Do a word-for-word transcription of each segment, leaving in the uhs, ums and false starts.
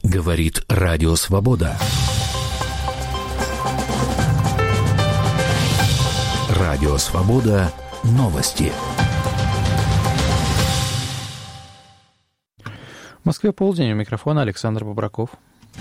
Говорит Радио Свобода. Радио Свобода. Новости. В Москве полдень, у микрофона Александр Бобраков.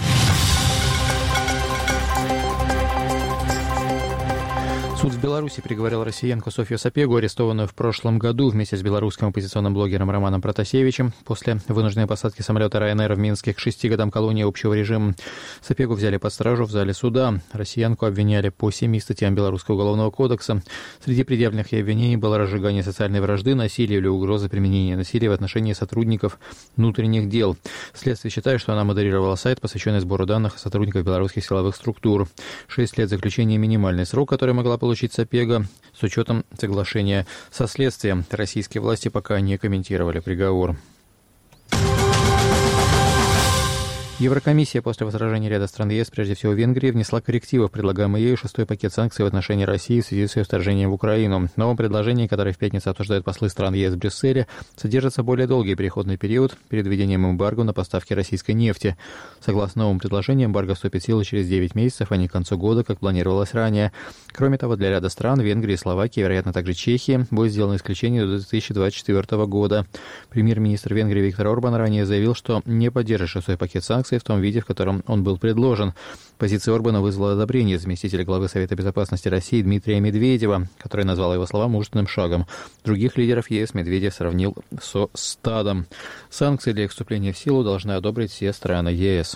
Суд в Беларуси приговорил россиянку Софью Сапегу, арестованную в прошлом году вместе с белорусским оппозиционным блогером Романом Протасевичем, после вынужденной посадки самолета Ryanair в Минске к шести годам колонии общего режима. Сапегу взяли под стражу в зале суда. Россиянку обвиняли по семи статьям Белорусского уголовного кодекса. Среди предъявленных ей обвинений было разжигание социальной вражды, насилие или угроза применения насилия в отношении сотрудников внутренних дел. Следствие считает, что она модерировала сайт, посвященный сбору данных о сотрудниках белорусских силовых структур. Шесть лет заключения — минимальный срок, который могла получить получить Сапега с учетом соглашения со следствием. Российские власти пока не комментировали приговор. Еврокомиссия после возражений ряда стран ЕС, прежде всего Венгрии, внесла коррективы в предлагаемый ею шестой пакет санкций в отношении России в связи с ее вторжением в Украину. В новом предложении, которое в пятницу обсуждают послы стран ЕС в Брюсселе, содержится более долгий переходный период перед введением эмбарго на поставки российской нефти. Согласно новому предложению, эмбарго вступит в силу через девять месяцев, а не к концу года, как планировалось ранее. Кроме того, для ряда стран, Венгрии, Словакии, вероятно, также Чехии, будет сделано исключение до две тысячи двадцать четвёртого года. Премьер-министр Венгрии Виктор Орбан ранее заявил, что не поддержит шестой пакет санкций в том виде, в котором он был предложен. Позиция Орбана вызвала одобрение заместителя главы Совета безопасности России Дмитрия Медведева, который назвал его слова мужественным шагом. Других лидеров ЕС Медведев сравнил со стадом. Санкции для их вступления в силу должны одобрить все страны ЕС.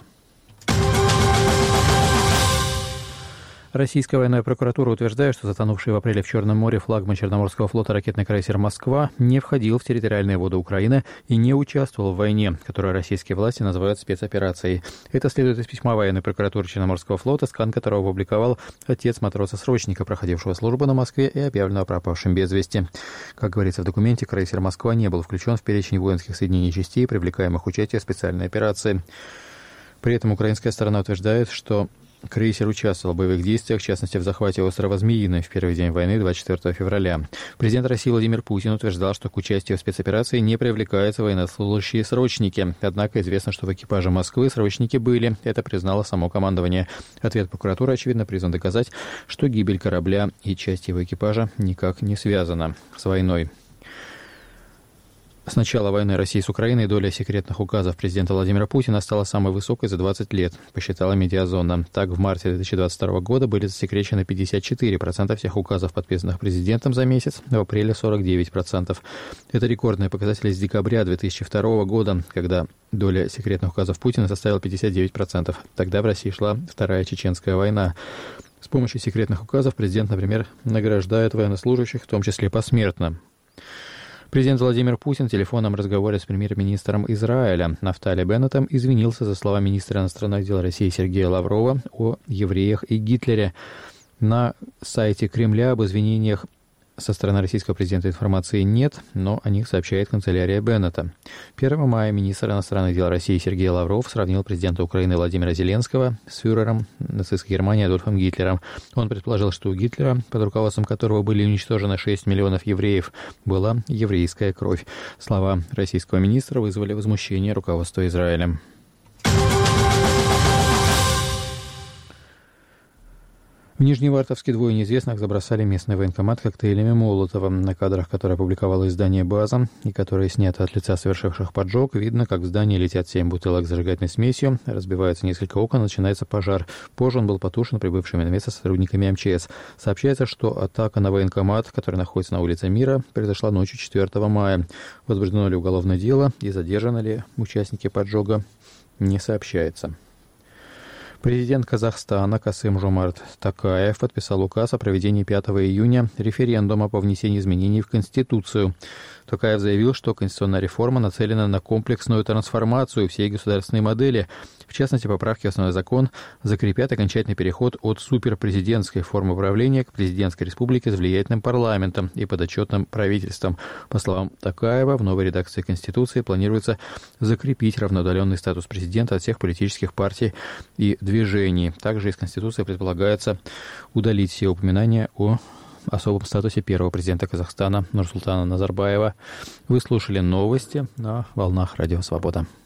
Российская военная прокуратура утверждает, что затонувший в апреле в Черном море флагман Черноморского флота ракетный крейсер «Москва» не входил в территориальные воды Украины и не участвовал в войне, которую российские власти называют спецоперацией. Это следует из письма военной прокуратуры Черноморского флота, скан которого опубликовал отец матроса-срочника, проходившего службу на Москве и объявленного пропавшим без вести. Как говорится в документе, крейсер «Москва» не был включен в перечень воинских соединений и частей, привлекаемых в участие в специальной операции. При этом украинская сторона утверждает, что крейсер участвовал в боевых действиях, в частности, в захвате острова Змеиный в первый день войны, двадцать четвёртого февраля. Президент России Владимир Путин утверждал, что к участию в спецоперации не привлекаются военнослужащие срочники. Однако известно, что в экипаже «Москвы» срочники были. Это признало само командование. Ответ прокуратуры, очевидно, призван доказать, что гибель корабля и часть его экипажа никак не связана с войной. С начала войны России с Украиной доля секретных указов президента Владимира Путина стала самой высокой за двадцать лет, посчитала Медиазона. Так, в марте две тысячи двадцать второго года были засекречены пятьдесят четыре процента всех указов, подписанных президентом за месяц, в апреле сорок девять процентов. Это рекордные показатели с декабря две тысячи второго года, когда доля секретных указов Путина составила пятьдесят девять процентов. Тогда в России шла Вторая Чеченская война. С помощью секретных указов президент, например, награждает военнослужащих, в том числе посмертно. Президент Владимир Путин в телефонном разговоре с премьер-министром Израиля Нафтали Беннетом извинился за слова министра иностранных дел России Сергея Лаврова о евреях и Гитлере. На сайте Кремля об извинениях со стороны российского президента информации нет, но о них сообщает канцелярия Беннета. первого мая министр иностранных дел России Сергей Лавров сравнил президента Украины Владимира Зеленского с фюрером нацистской Германии Адольфом Гитлером. Он предположил, что у Гитлера, под руководством которого были уничтожены шесть миллионов евреев, была еврейская кровь. Слова российского министра вызвали возмущение руководства Израиля. В Нижневартовске двое неизвестных забросали местный военкомат коктейлями Молотова. На кадрах, которые опубликовало издание «База» и которые сняты от лица совершивших поджог, видно, как в здании летят семь бутылок с зажигательной смесью, разбиваются несколько окон, начинается пожар. Позже он был потушен прибывшими на место сотрудниками эм че эс. Сообщается, что атака на военкомат, который находится на улице Мира, произошла ночью четвёртого мая. Возбуждено ли уголовное дело и задержаны ли участники поджога, не сообщается. Президент Казахстана Касым-Жомарт Токаев подписал указ о проведении пятого июня референдума по внесению изменений в Конституцию. Токаев заявил, что конституционная реформа нацелена на комплексную трансформацию всей государственной модели. В частности, поправки в основной закон закрепят окончательный переход от суперпрезидентской формы правления к президентской республике с влиятельным парламентом и подотчетным правительством. По словам Токаева, в новой редакции Конституции планируется закрепить равноудаленный статус президента от всех политических партий и движений. Также из Конституции предполагается удалить все упоминания о особом статусе первого президента Казахстана Нурсултана Назарбаева. Вы слушали новости на волнах Радио Свобода.